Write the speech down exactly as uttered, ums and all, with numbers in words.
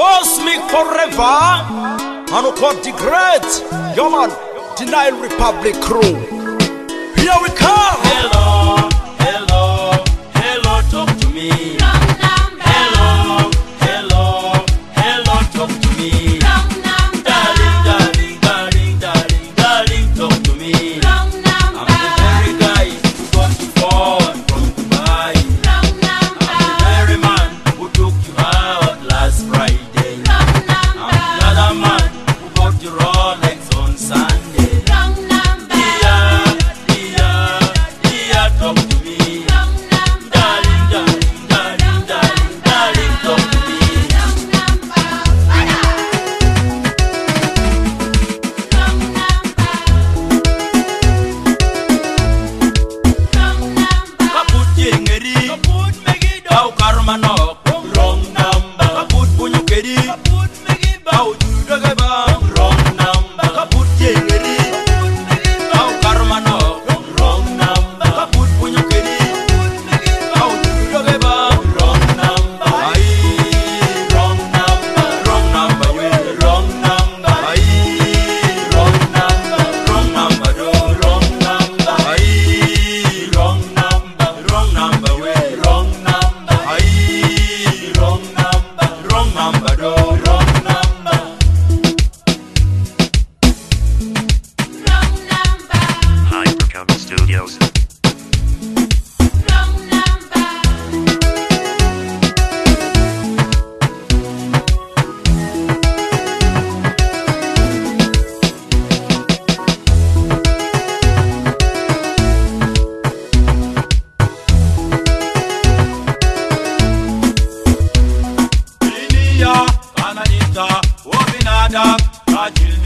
Cosmic forever. And who called the great. Yo man, the Nile Republic crew. Here we come. Hello, hello, hello, talk to me. Hello, hello, hello, talk to me. Darling, darling, darling, darling, darling, talk to me. I'm the very guy who got you phone from Dubai. I'm the very man who took you out last Friday. I'm the other man who bought you Rolex on Sunday. Dear, dear, dear, talk to me. Darling, darling, darling, darling, darling, talk to me. Kaput jengeri, kaput megi dau karmanok, wrong number. Kaput punyukeri, kaput megi bau juda ba, wrong number. Kaput jengeri, kaput megi bau karmanok, wrong number. Kaput punyukeri, kaput megi bau juda ba, wrong number. Ay, wrong number, wrong number, we wrong number. Ay, wrong number, wrong number, do wrong number. Ay, wrong number, wrong number, we wrong number. Ay, wrong number, wrong number, do wrong number. Hypercom Studios. Linia, Kananita, Wabinada, Kajil